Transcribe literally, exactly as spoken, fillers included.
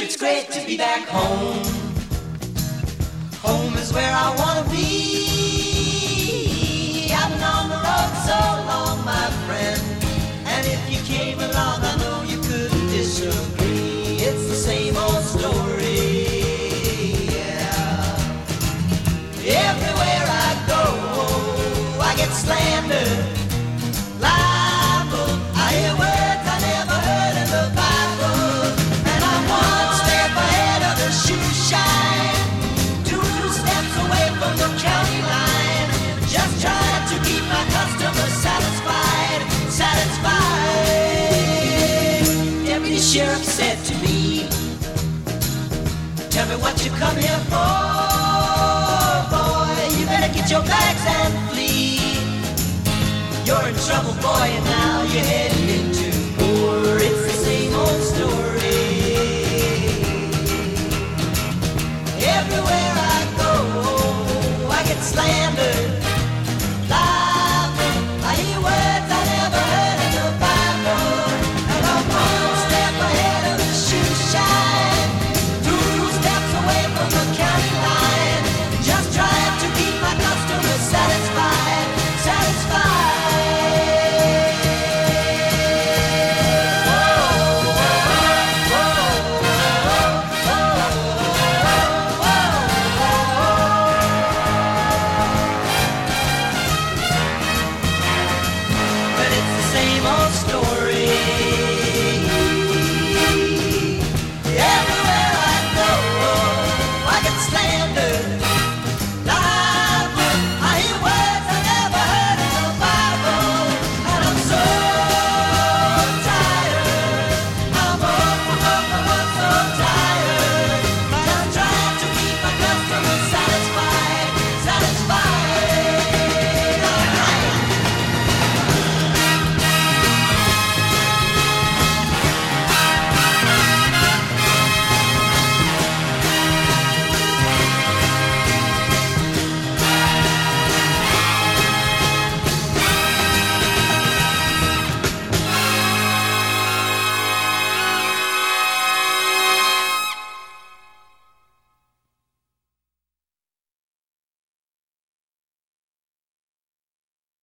it's great to be back home. Home is where I wanna be. I've been on the road so long, my friend, and if you came along, I know you couldn't disagree. It's the same old story, yeah. Everywhere I go, I get slandered, libel. I hear words I never heard in the Bible, and I'm one step ahead of the shoe shine, two steps away from the county line, just trying to keep my customers satisfied, satisfied. Deputy Sheriff said to me, tell me what you come here for, boy. You better get your bags and flee. You're in trouble, boy, and now you're heading